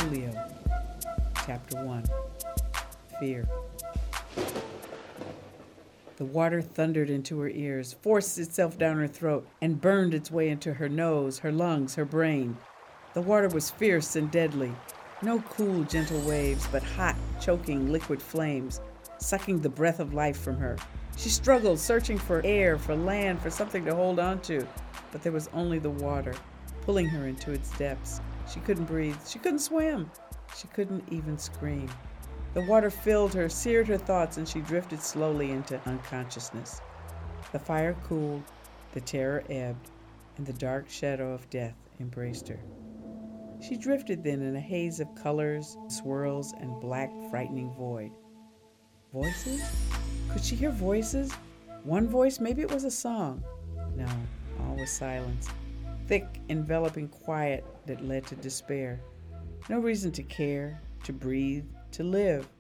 Julio. Chapter 1. Fear. The water thundered into her ears, forced itself down her throat, and burned its way into her nose, her lungs, her brain. The water was fierce and deadly. No cool, gentle waves, but hot, choking, liquid flames, sucking the breath of life from her. She struggled, searching for air, for land, for something to hold on to, but there was only the water, pulling her into its depths. She couldn't breathe. She couldn't swim. She couldn't even scream. The water filled her, seared her thoughts, and she drifted slowly into unconsciousness. The fire cooled, the terror ebbed, and the dark shadow of death embraced her. She drifted then in a haze of colors, swirls, and black, frightening void. Voices? Could she hear voices? One voice, maybe it was a song. No, all was silence. Thick, enveloping quiet that led to despair. No reason to care, to breathe, to live.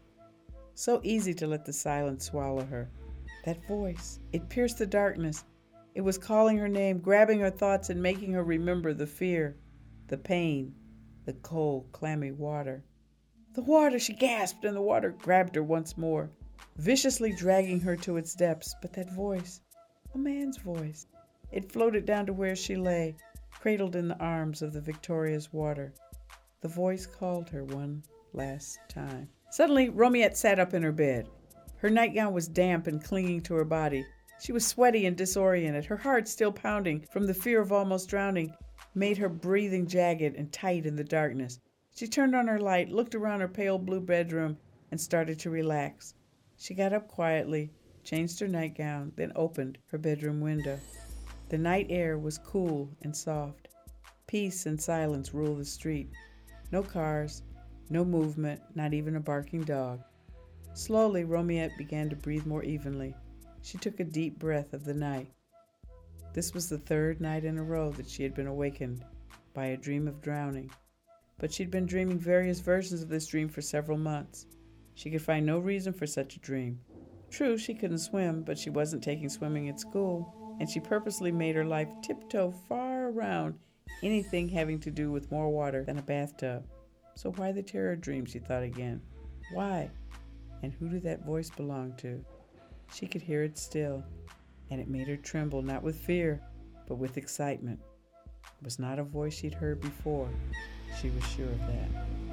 So easy to let the silence swallow her. That voice, it pierced the darkness. It was calling her name, grabbing her thoughts and making her remember the fear, the pain, the cold, clammy water. The water, she gasped, and the water grabbed her once more, viciously dragging her to its depths. But that voice, a man's voice, it floated down to where she lay, cradled in the arms of the victorious water. The voice called her one last time. Suddenly, Romiette sat up in her bed. Her nightgown was damp and clinging to her body. She was sweaty and disoriented. Her heart, still pounding from the fear of almost drowning, made her breathing jagged and tight in the darkness. She turned on her light, looked around her pale blue bedroom, and started to relax. She got up quietly, changed her nightgown, then opened her bedroom window. The night air was cool and soft. Peace and silence ruled the street. No cars, no movement, not even a barking dog. Slowly, Romiette began to breathe more evenly. She took a deep breath of the night. This was the third night in a row that she had been awakened by a dream of drowning. But she'd been dreaming various versions of this dream for several months. She could find no reason for such a dream. True, she couldn't swim, but she wasn't taking swimming at school, and she purposely made her life tiptoe far around anything having to do with more water than a bathtub. So why the terror dream, she thought again. Why? And who did that voice belong to? She could hear it still, and it made her tremble, not with fear, but with excitement. It was not a voice she'd heard before. She was sure of that.